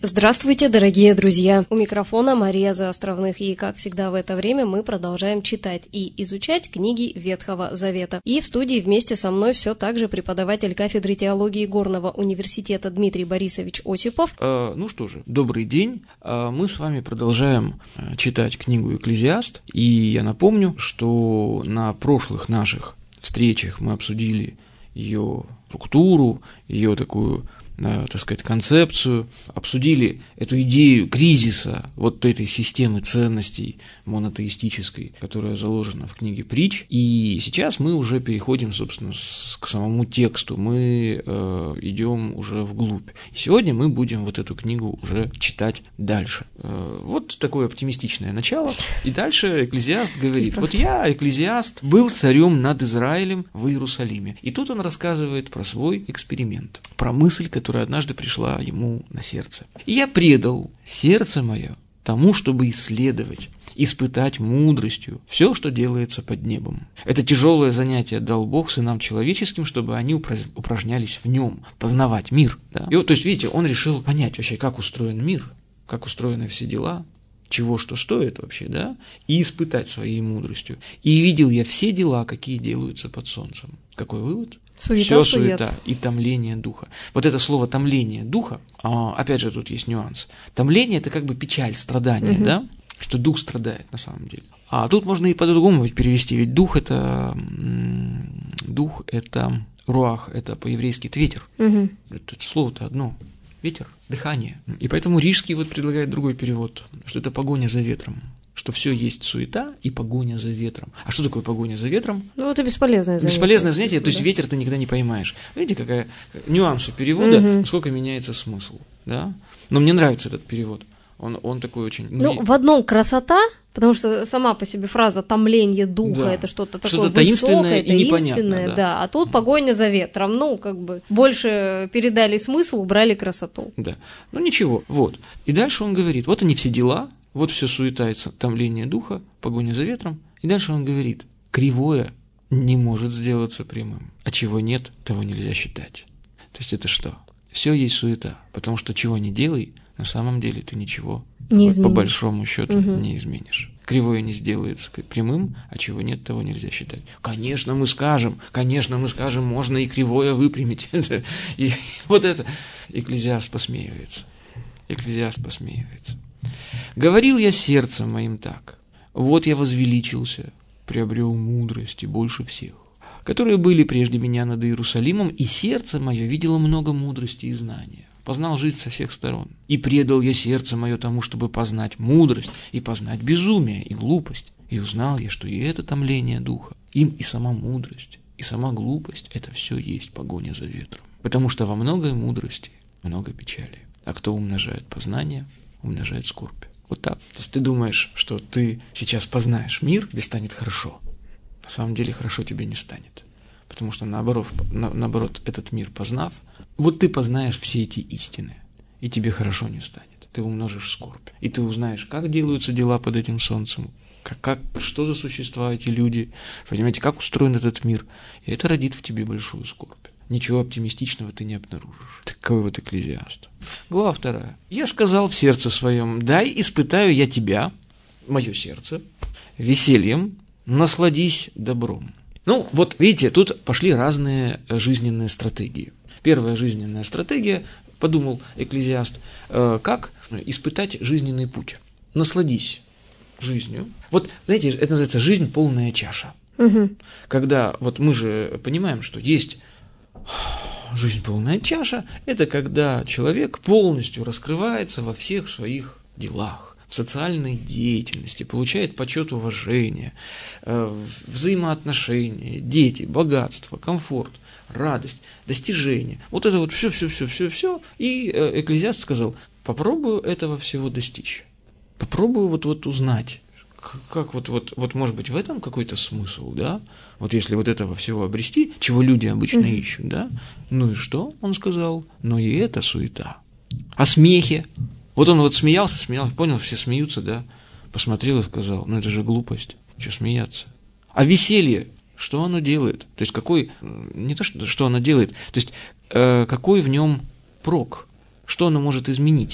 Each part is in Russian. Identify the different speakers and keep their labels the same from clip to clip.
Speaker 1: Здравствуйте, дорогие друзья! У микрофона Мария Заостровных, и, как всегда в это время, мы продолжаем читать и изучать книги Ветхого Завета. И в студии вместе со мной все так же преподаватель кафедры теологии Горного университета Дмитрий Борисович Осипов.
Speaker 2: Ну что же, добрый день. Мы с вами продолжаем читать книгу «Экклезиаст», и я напомню, что на прошлых наших встречах мы обсудили ее структуру, ее такую, так сказать, концепцию, обсудили эту идею кризиса вот этой системы ценностей монотеистической, которая заложена в книге «Притч». И сейчас мы уже переходим, собственно, к самому тексту, мы идем уже вглубь. И сегодня мы будем вот эту книгу уже читать дальше. Вот такое оптимистичное начало. И дальше Экклезиаст говорит: вот я, Экклезиаст, был царем над Израилем в Иерусалиме. И тут он рассказывает про свой эксперимент, про мысль, которая однажды пришла ему на сердце. «И я предал сердце мое тому, чтобы исследовать, испытать мудростью все, что делается под небом. Это тяжелое занятие дал Бог сынам человеческим, чтобы они упражнялись в нем, познавать мир». Да? И вот, то есть, видите, он решил понять вообще, как устроен мир, как устроены все дела, чего что стоит вообще, да, и испытать своей мудростью. «И видел я все дела, какие делаются под солнцем». Какой вывод? Все суета и томление духа. Вот это слово «томление духа», опять же, тут есть нюанс. Томление – это как бы печаль, страдание, да, что дух страдает на самом деле. А тут можно и по-другому перевести, ведь дух – это руах, это по-еврейски ветер. Это слово-то одно. Ветер, дыхание. И поэтому Рижский вот предлагает другой перевод, что это погоня за ветром, что все есть суета и погоня за ветром. А что такое погоня за ветром?
Speaker 1: Ну, это бесполезное занятие.
Speaker 2: Бесполезное занятие, то есть ветер ты никогда не поймаешь. Видите, какая нюансы перевода, насколько меняется смысл, да? Но мне нравится этот перевод. Он такой очень...
Speaker 1: в одном красота, потому что сама по себе фраза «томление духа» да. Это что-то такое высокое, таинственное, да. А тут погоня за ветром, больше передали смысл, убрали красоту.
Speaker 2: Да, ничего, вот. И дальше он говорит, вот они все дела, вот все суета и томление духа, погоня за ветром. И дальше он говорит, кривое не может сделаться прямым, а чего нет, того нельзя считать. То есть это что? Все есть суета, потому что чего не делай, на самом деле ты ничего по большому счету не изменишь. Кривое не сделается прямым, а чего нет, того нельзя считать. Конечно, мы скажем, можно и кривое выпрямить. И вот это Экклезиаст посмеивается. «Говорил я сердцем моим так: вот я возвеличился, приобрел мудрость и больше всех, которые были прежде меня над Иерусалимом, и сердце мое видело много мудрости и знания. Познал жизнь со всех сторон. И предал я сердце мое тому, чтобы познать мудрость, и познать безумие и глупость. И узнал я, что и это томление духа, им и сама мудрость, и сама глупость – это все есть погоня за ветром. Потому что во многой мудрости много печали. А кто умножает познание, умножает скорбь». Вот так. То есть ты думаешь, что ты сейчас познаешь мир, тебе станет хорошо. На самом деле хорошо тебе не станет. Потому что наоборот, этот мир познав, вот ты познаешь все эти истины, и тебе хорошо не станет. Ты умножишь скорбь, и ты узнаешь, как делаются дела под этим солнцем, что за существа эти люди, понимаете, как устроен этот мир, и это родит в тебе большую скорбь. Ничего оптимистичного ты не обнаружишь. Такой вот Экклезиаст. Глава 2. «Я сказал в сердце своем: дай испытаю я тебя, мое сердце, весельем, насладись добром». Вот видите, тут пошли разные жизненные стратегии. Первая жизненная стратегия, подумал Экклезиаст, как испытать жизненный путь. Насладись жизнью. Вот, знаете, это называется жизнь полная чаша. Когда, вот мы же понимаем, что есть жизнь полная чаша, это когда человек полностью раскрывается во всех своих делах, в социальной деятельности, получает почет, уважение, взаимоотношения, дети, богатство, комфорт, радость, достижения. Вот это вот все. И Экклезиаст сказал: попробую этого всего достичь. Попробую вот узнать, как вот может быть в этом какой-то смысл, да? Вот если вот этого всего обрести, чего люди обычно ищут, да? Ну и что, он сказал? Но и это суета. О смехе. Вот он смеялся, понял, все смеются, да? Посмотрел и сказал: это же глупость, что смеяться. А веселье, что оно делает? То есть не то, что оно делает, то есть какой в нем прок, что оно может изменить?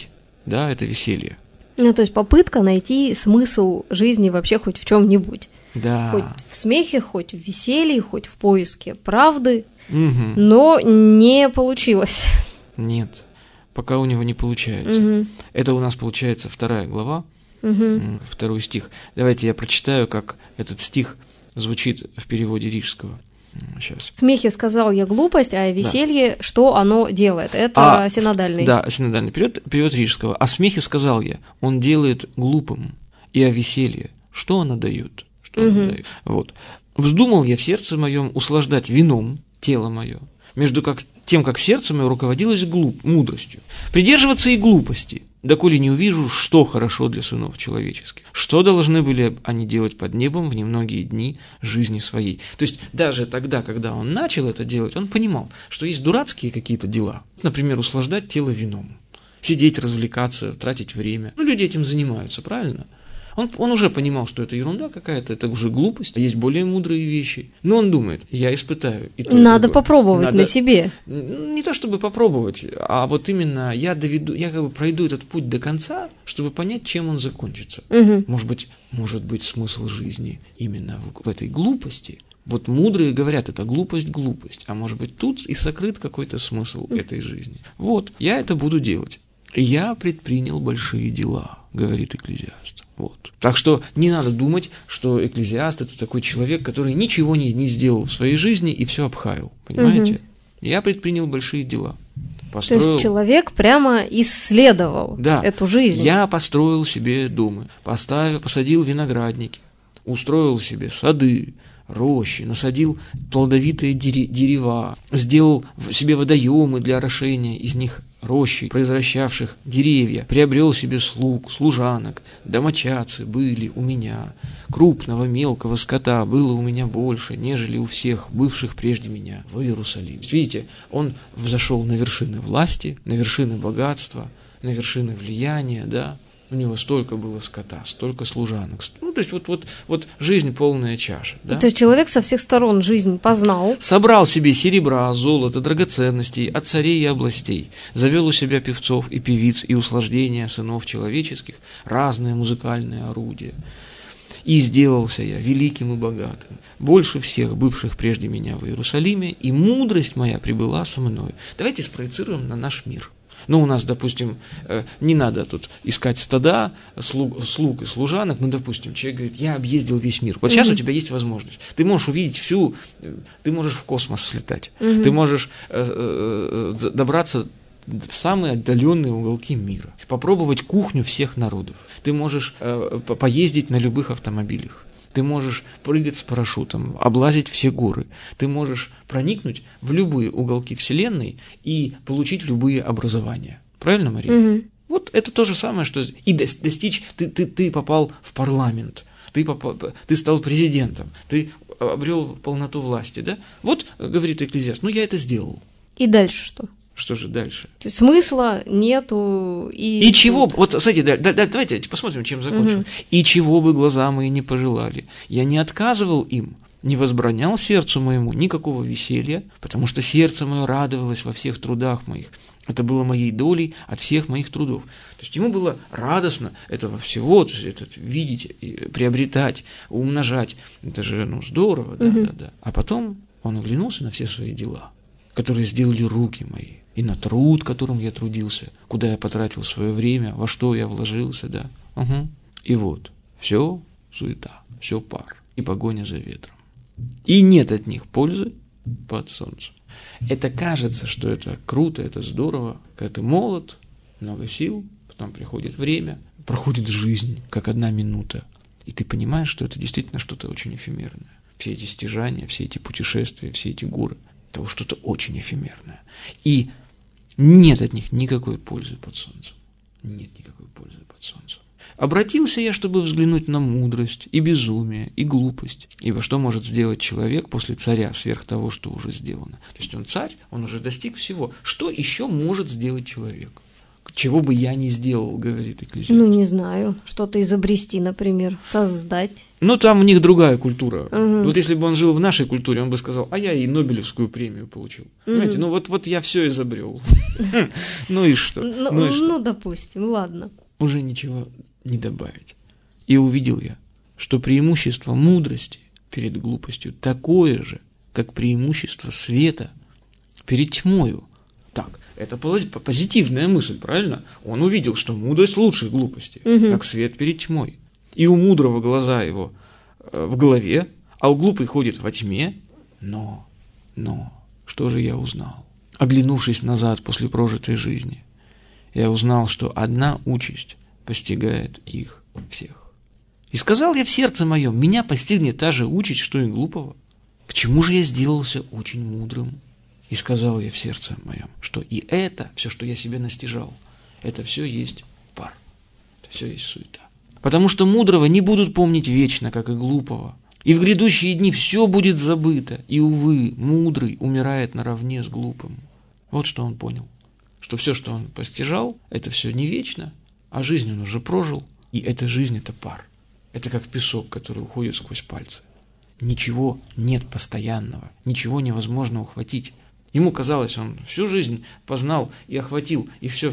Speaker 2: да, это веселье.
Speaker 1: Ну, то есть попытка найти смысл жизни вообще хоть в чем-нибудь.
Speaker 2: Да.
Speaker 1: Хоть в смехе, хоть в веселье, хоть в поиске правды,
Speaker 2: Угу.
Speaker 1: но не получилось.
Speaker 2: Нет, пока у него не получается.
Speaker 1: Угу.
Speaker 2: Это у нас получается 2 глава,
Speaker 1: Угу.
Speaker 2: 2 стих. Давайте я прочитаю, как этот стих звучит в переводе рижского. Сейчас.
Speaker 1: В смехе сказал я глупость, а веселье, что оно делает? Это синодальный.
Speaker 2: Да, синодальный перевод рижского. О смехе сказал я, он делает глупым, и о веселье, что оно дает? Что оно дает? Вот. Вздумал я в сердце моем услаждать вином тело мое, между тем, как сердце мое руководилось мудростью. Придерживаться и глупости, доколе не увижу, что хорошо для сынов человеческих. Что должны были они делать под небом в немногие дни жизни своей. То есть даже тогда, когда он начал это делать, он понимал, что есть дурацкие какие-то дела. Например, услаждать тело вином, сидеть, развлекаться, тратить время. Ну, люди этим занимаются, правильно? Он уже понимал, что это ерунда какая-то, это уже глупость, есть более мудрые вещи. Но он думает, я испытаю. И
Speaker 1: надо попробовать на себе.
Speaker 2: Не то чтобы попробовать, а вот именно я как бы пройду этот путь до конца, чтобы понять, чем он закончится.
Speaker 1: Угу.
Speaker 2: Может быть смысл жизни именно в этой глупости. Вот мудрые говорят, это глупость, а может быть тут и сокрыт какой-то смысл этой жизни. Вот, я это буду делать. Я предпринял большие дела, говорит Экклезиаст. Вот. Так что не надо думать, что Экклезиаст – это такой человек, который ничего не сделал в своей жизни и все обхаял. Понимаете? Угу. Я предпринял большие дела.
Speaker 1: То есть человек прямо исследовал эту жизнь.
Speaker 2: Я построил себе дома, посадил виноградники, устроил себе сады, рощи, насадил плодовитые дерева, сделал себе водоемы для орошения из них рощи, произвращавших деревья, приобрел себе служанок, домочадцы были у меня, крупного мелкого скота было у меня больше, нежели у всех бывших прежде меня в Иерусалиме. Видите, он взошел на вершины власти, на вершины богатства, на вершины влияния, да. У него столько было скота, столько служанок. Ну, то есть вот жизнь полная чаша. Да?
Speaker 1: То есть человек со всех сторон жизнь познал.
Speaker 2: Собрал себе серебра, золота, драгоценностей от царей и областей. Завел у себя певцов и певиц и услаждения сынов человеческих, разные музыкальные орудия. И сделался я великим и богатым, больше всех бывших прежде меня в Иерусалиме, и мудрость моя прибыла со мной. Давайте спроецируем на наш мир. Ну, у нас, допустим, не надо тут искать стада, слуг и служанок, ну, допустим, человек говорит, я объездил весь мир. Вот сейчас у тебя есть возможность. Ты можешь увидеть ты можешь в космос слетать, ты можешь добраться в самые отдаленные уголки мира, попробовать кухню всех народов, ты можешь поездить на любых автомобилях. Ты можешь прыгать с парашютом, облазить все горы. Ты можешь проникнуть в любые уголки Вселенной и получить любые образования. Правильно, Мария?
Speaker 1: Угу.
Speaker 2: Вот это то же самое, что и достичь. Ты попал в парламент, ты стал президентом, ты обрел полноту власти. Да? Вот, говорит Экклезиаст, я это сделал.
Speaker 1: И дальше что?
Speaker 2: Что же дальше?
Speaker 1: Смысла нету.
Speaker 2: И чего? Вот, смотрите, давайте посмотрим, чем закончим. И чего бы глаза мои не пожелали. Я не отказывал им, не возбранял сердцу моему никакого веселья, потому что сердце мое радовалось во всех трудах моих. Это было моей долей от всех моих трудов. То есть ему было радостно этого всего, то есть это видеть, приобретать, умножать. Это же здорово, да. А потом он оглянулся на все свои дела, которые сделали руки мои, и на труд, которым я трудился, куда я потратил свое время, во что я вложился, да. Угу. И вот, все суета, все пар и погоня за ветром. И нет от них пользы под солнцем. Это кажется, что это круто, это здорово, когда ты молод, много сил, потом приходит время, проходит жизнь, как 1 минута, и ты понимаешь, что это действительно что-то очень эфемерное. Все эти стяжания, все эти путешествия, все эти горы, это что-то очень эфемерное. И нет от них никакой пользы под солнцем. Нет никакой пользы под солнцем. Обратился я, чтобы взглянуть на мудрость и безумие, и глупость. Ибо что может сделать человек после царя сверх того, что уже сделано? То есть он царь, он уже достиг всего. Что еще может сделать человек? чего бы я ни сделал, говорит Экклезиаст.
Speaker 1: Ну, не знаю, что-то изобрести, например, создать.
Speaker 2: Ну, там у них другая культура.
Speaker 1: Угу.
Speaker 2: Вот если бы он жил в нашей культуре, он бы сказал, а я и Нобелевскую премию получил. Понимаете, ну вот я все изобрел. Ну и что?
Speaker 1: Ну, допустим, ладно.
Speaker 2: Уже ничего не добавить. И увидел я, что преимущество мудрости перед глупостью такое же, как преимущество света перед тьмою. Так, это позитивная мысль, правильно? Он увидел, что мудрость лучше глупости, как свет перед тьмой. И у мудрого глаза его в голове, а у глупый ходит во тьме. Но, что же я узнал? Оглянувшись назад после прожитой жизни, я узнал, что одна участь постигает их всех. И сказал я в сердце моем, меня постигнет та же участь, что и глупого. К чему же я сделался очень мудрым? И сказал я в сердце моем, что и это, все, что я себе настижал, это все есть пар, это все есть суета. Потому что мудрого не будут помнить вечно, как и глупого. И в грядущие дни все будет забыто, и, увы, мудрый умирает наравне с глупым. Вот что он понял, что все, что он постижал, это все не вечно, а жизнь он уже прожил, и эта жизнь – это пар. Это как песок, который уходит сквозь пальцы. Ничего нет постоянного, ничего невозможно ухватить. Ему казалось, он всю жизнь познал и охватил, и все.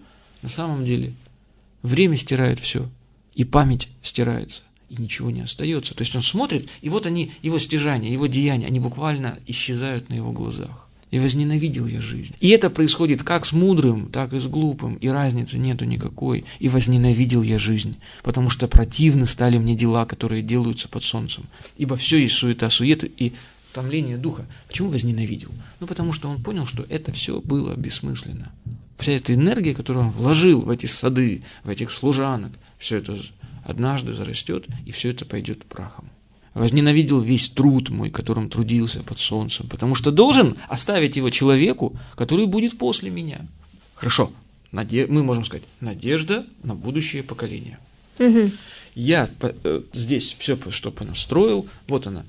Speaker 2: На самом деле время стирает все, и память стирается, и ничего не остается. То есть он смотрит, и вот они, его стяжания, его деяния, они буквально исчезают на его глазах. И возненавидел я жизнь. И это происходит как с мудрым, так и с глупым, и разницы нету никакой. И возненавидел я жизнь, потому что противны стали мне дела, которые делаются под солнцем. Ибо все есть суета, и томление духа. Почему возненавидел? Ну, потому что он понял, что это все было бессмысленно. Вся эта энергия, которую он вложил в эти сады, в этих служанок, все это однажды зарастет, и все это пойдет прахом. Возненавидел весь труд мой, которым трудился под солнцем, потому что должен оставить его человеку, который будет после меня. Хорошо, мы можем сказать, надежда на будущее поколение. Угу. Я здесь все, что понастроил, вот она,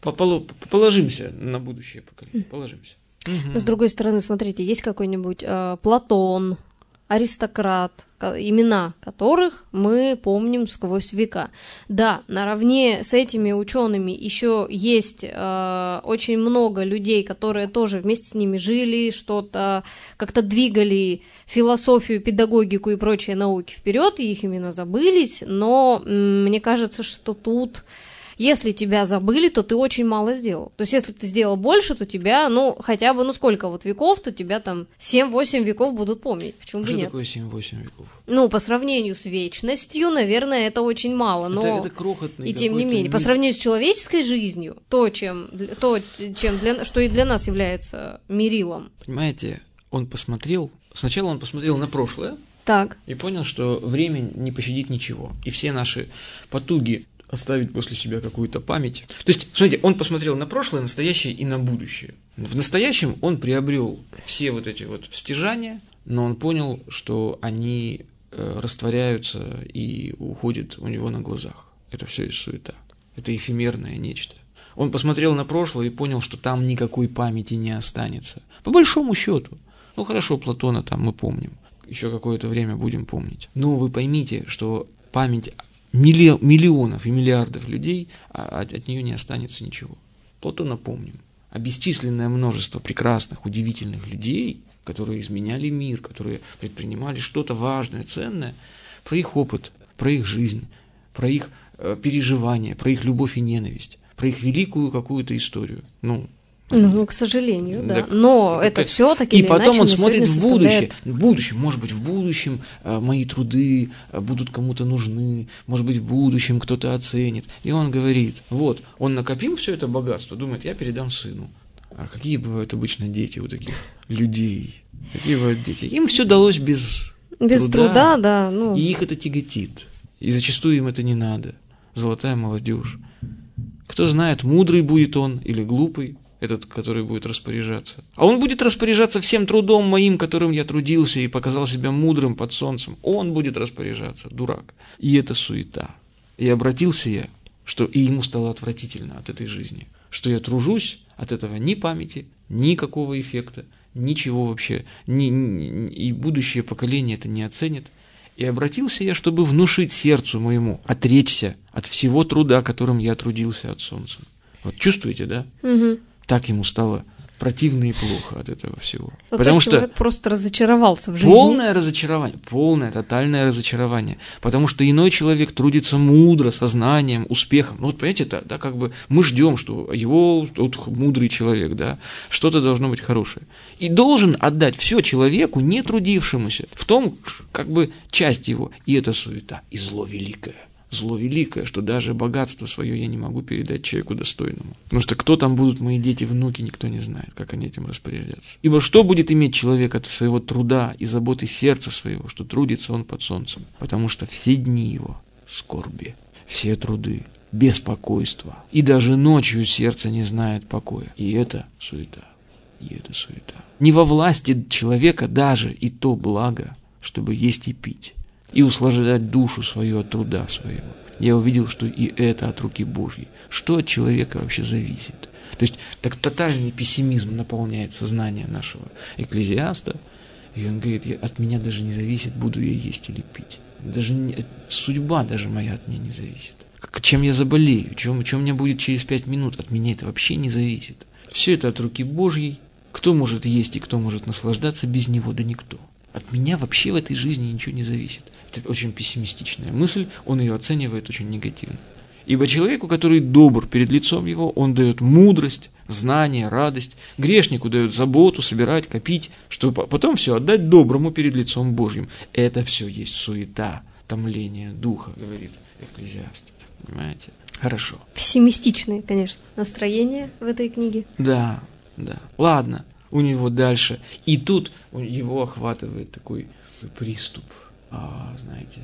Speaker 2: положимся на будущее поколение, положимся.
Speaker 1: Угу. С другой стороны, смотрите, есть какой-нибудь Платон, аристократ, имена которых мы помним сквозь века. Да, наравне с этими учеными еще есть очень много людей, которые тоже вместе с ними жили, что-то как-то двигали философию, педагогику и прочие науки вперед, и их имена забылись, но мне кажется, что тут... Если тебя забыли, то ты очень мало сделал. То есть, если ты сделал больше, то тебя, хотя бы, сколько вот веков, то тебя там 7-8 веков будут помнить. Почему бы нет?
Speaker 2: Что такое 7-8 веков?
Speaker 1: По сравнению с вечностью, наверное, это очень мало. Но
Speaker 2: это крохотный.
Speaker 1: И тем не менее, по сравнению с человеческой жизнью, что и для нас является мерилом.
Speaker 2: Понимаете, сначала он посмотрел на прошлое,
Speaker 1: так.
Speaker 2: И понял, что время не пощадит ничего. И все наши потуги оставить после себя какую-то память. То есть, смотрите, он посмотрел на прошлое, настоящее и на будущее. В настоящем он приобрел все вот эти вот стяжания, но он понял, что они растворяются и уходят у него на глазах. Это все есть суета. Это эфемерное нечто. Он посмотрел на прошлое и понял, что там никакой памяти не останется. По большому счету. Хорошо, Платона там мы помним. Еще какое-то время будем помнить. Но вы поймите, что память миллионов и миллиардов людей, от нее не останется ничего. Платона помним. А бесчисленное множество прекрасных, удивительных людей, которые изменяли мир, которые предпринимали что-то важное, ценное, про их опыт, про их жизнь, про их переживания, про их любовь и ненависть, про их великую какую-то историю.
Speaker 1: К сожалению, да. Но это все-таки.
Speaker 2: И потом он смотрит в будущее. Может быть, в будущем мои труды будут кому-то нужны, может быть, в будущем кто-то оценит. И он говорит, он накопил все это богатство, думает, я передам сыну. А какие бывают обычно дети у таких людей? Какие бывают дети? Им все далось без труда,
Speaker 1: да.
Speaker 2: И их это тяготит. И зачастую им это не надо. Золотая молодежь. Кто знает, мудрый будет он или глупый, этот, который будет распоряжаться. А он будет распоряжаться всем трудом моим, которым я трудился и показал себя мудрым под солнцем. Он будет распоряжаться, дурак. И это суета. И обратился я, что и ему стало отвратительно от этой жизни, что я тружусь, от этого ни памяти, никакого эффекта, ничего вообще, и будущее поколение это не оценит. И обратился я, чтобы внушить сердцу моему, отречься от всего труда, которым я трудился от солнца. Вот чувствуете, да?
Speaker 1: Угу.
Speaker 2: Так ему стало противно и плохо от этого всего.
Speaker 1: Ну,
Speaker 2: потому
Speaker 1: что
Speaker 2: что
Speaker 1: человек просто разочаровался в жизни.
Speaker 2: полное разочарование, полное, тотальное разочарование. Потому что иной человек трудится мудро, сознанием, успехом. Ну вот понимаете, да, как бы мы ждем, что его тот мудрый человек, да, что-то должно быть хорошее. И должен отдать все человеку, не трудившемуся, в том, как бы, часть его. И это суета, и зло великое. Зло великое, что даже богатство свое я не могу передать человеку достойному. Потому что кто там будут мои дети, внуки, никто не знает, как они этим распорядятся. Ибо что будет иметь человек от своего труда и заботы сердца своего, что трудится он под солнцем? Потому что все дни его скорби, все труды, беспокойство. И даже ночью сердце не знает покоя. И это суета. И это суета. Не во власти человека даже и то благо, чтобы есть и пить, и услаждать душу свою от труда своего. Я увидел, что и это от руки Божьей. Что от человека вообще зависит? То есть так тотальный пессимизм наполняет сознание нашего экклезиаста, и он говорит, от меня даже не зависит, буду я есть или пить. Судьба даже моя от меня не зависит. Чем я заболею, чем у меня будет через 5 минут, от меня это вообще не зависит. Все это от руки Божьей. Кто может есть и кто может наслаждаться без него? Да никто. От меня вообще в этой жизни ничего не зависит. Это очень пессимистичная мысль, он ее оценивает очень негативно. Ибо человеку, который добр перед лицом его, он дает мудрость, знание, радость. Грешнику дает заботу, собирать, копить, чтобы потом все отдать доброму перед лицом Божьим. Это все есть суета, томление духа, говорит экклезиаст. Понимаете? Хорошо.
Speaker 1: Пессимистичные, конечно, настроения в этой книге.
Speaker 2: Да. Ладно, у него дальше. И тут его охватывает такой приступ, знаете,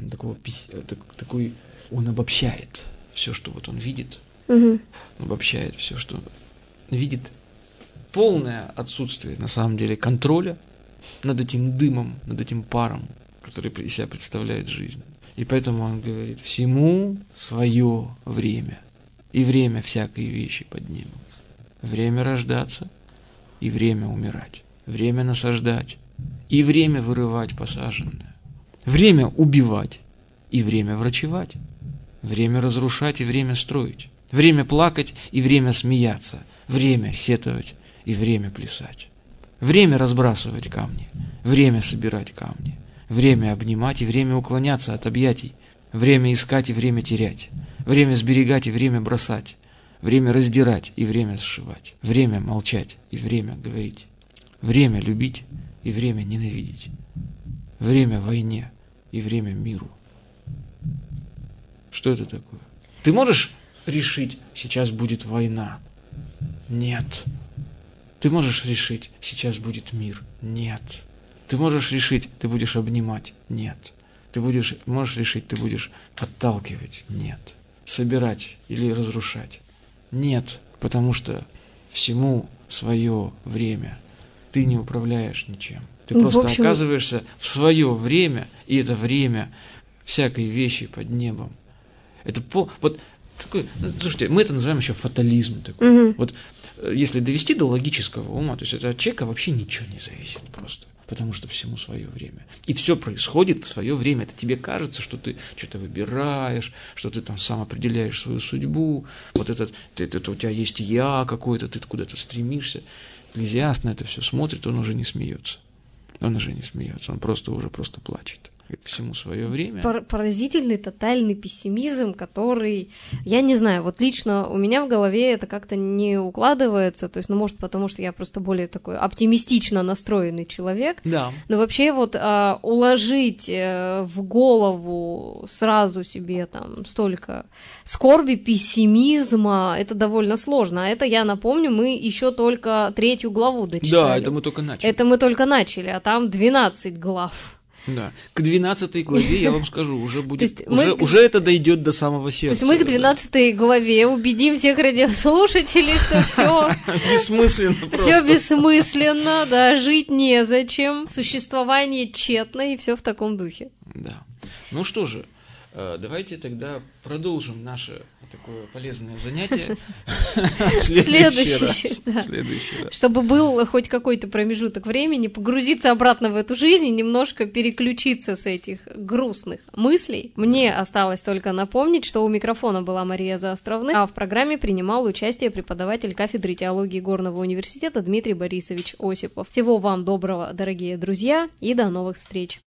Speaker 2: такой, он обобщает все, что вот он видит, обобщает все, что видит, полное отсутствие, на самом деле, контроля над этим дымом, над этим паром, который из себя представляет жизнь. И поэтому он говорит, всему свое время, и время всякой вещи под небом. Время рождаться и время умирать, время насаждать и время вырывать посаженное. Время убивать и время врачевать, время разрушать и время строить, время плакать и время смеяться, время сетовать и время плясать, время разбрасывать камни, время собирать камни, время обнимать и время уклоняться от объятий, время искать и время терять, время сберегать и время бросать, время раздирать и время сшивать, время молчать и время говорить, время любить и время ненавидеть, время войне и время миру. Что это такое? Ты можешь решить, сейчас будет война? Нет. Ты можешь решить, сейчас будет мир? Нет. Ты можешь решить, ты будешь обнимать? Нет. Ты можешь решить, ты будешь отталкивать? Нет. Собирать или разрушать? Нет. Потому что всему свое время. Ты не управляешь ничем. Ты просто оказываешься в свое время, и это время всякой вещи под небом. Это вот такой, слушайте, мы это называем еще фатализм такой. Вот если довести до логического ума, то есть это от человека вообще ничего не зависит просто. Потому что всему свое время. И все происходит в свое время. Это тебе кажется, что ты что-то выбираешь, что ты там сам определяешь свою судьбу. Вот это у тебя есть я какой-то, ты куда-то стремишься. Экклезиаст на это все смотрит, он уже не смеется. Он просто плачет. Всему свое время.
Speaker 1: Поразительный, тотальный пессимизм, который, я не знаю, вот лично у меня в голове это как-то не укладывается, то есть, ну, может, потому что я просто более такой оптимистично настроенный человек,
Speaker 2: да.
Speaker 1: Но вообще вот уложить в голову сразу себе там столько скорби, пессимизма, это довольно сложно, а это, я напомню, мы еще только 3 главу дочитали.
Speaker 2: Да, это мы только начали.
Speaker 1: А там 12 глав.
Speaker 2: Да. К 12 главе, я вам скажу, уже это дойдет до самого сердца.
Speaker 1: То есть мы к 12 главе убедим всех радиослушателей, что все
Speaker 2: бессмысленно просто.
Speaker 1: Все бессмысленно, да, жить незачем, существование тщетно и все в таком духе.
Speaker 2: Да. Ну что же, Давайте тогда продолжим наше такое полезное занятие
Speaker 1: в следующий раз.
Speaker 2: Чтобы
Speaker 1: был хоть какой-то промежуток времени, погрузиться обратно в эту жизнь и немножко переключиться с этих грустных мыслей. Мне осталось только напомнить, что у микрофона была Мария Заостровных, а в программе принимал участие преподаватель кафедры теологии Горного университета Дмитрий Борисович Осипов. Всего вам доброго, дорогие друзья, и до новых встреч!